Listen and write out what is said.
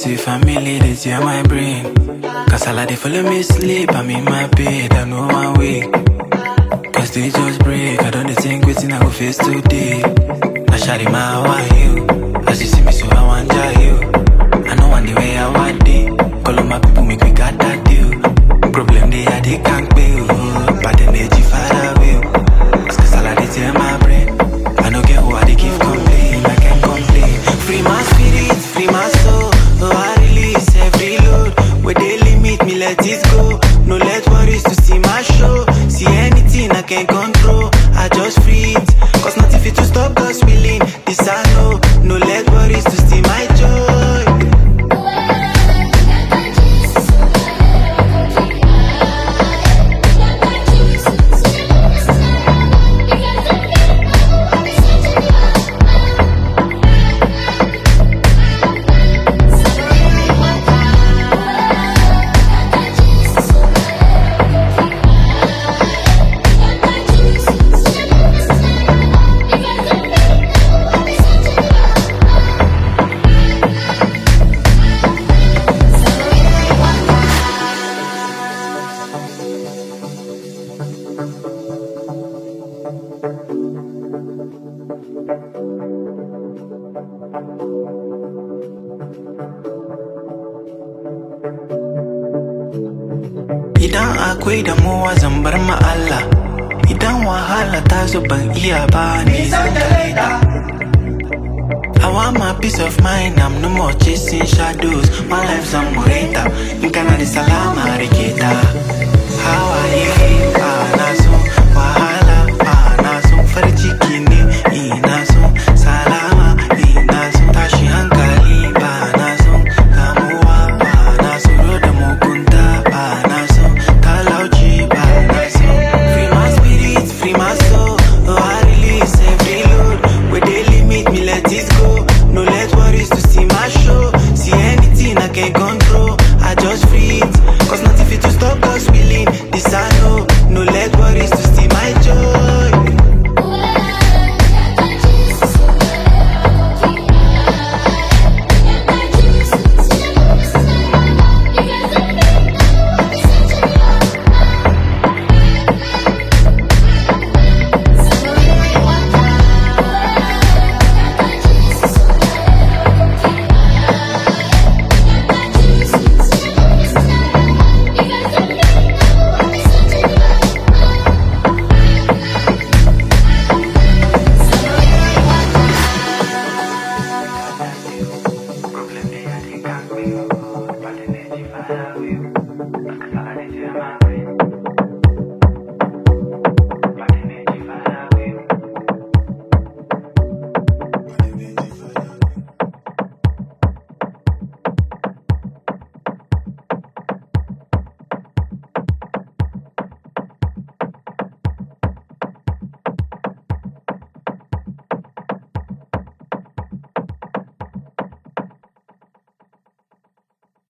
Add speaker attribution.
Speaker 1: see family, they tear my brain. Kasala, they follow me sleep, I'm in my bed, I know one way. Cause they just break, I don't think waiting I go face today. I shot him, how are you? As you see me, so I want you. I know one the way I want it. Call all my people, make we got that deal. Problem they are, they can't pay, but then they far away. Kasala, they tear my brain. I don't get why they keep complaining, I can't complain. Free my spirit, free my soul. Oh, I release every load. Where they limit me, let it go. No let worries to see my show. See anything I can control, I just free it. Cause nothing fit to stop God's willing. This I know, no let worries to see my joy. Idan akwai damuwa zan bar ma Allah. Idan wahala ta zo ban iya ba ni zan tare ta. I want my peace of mind, I'm no more chasing shadows. My life's a moreta, in Canada salama reketa. How are you? Na so wahala, na so farin ciki ne, ina so salama, ina so tashi hankali, na so damuwa, na so roda mugunta, na so talauci, na so. Free my spirit, free my soul. Oh, I release every load. Where they limit me, let it go. No let worries to see my show. See anything I can control, I just free it. Cause nothing fit to stop God's willing. This I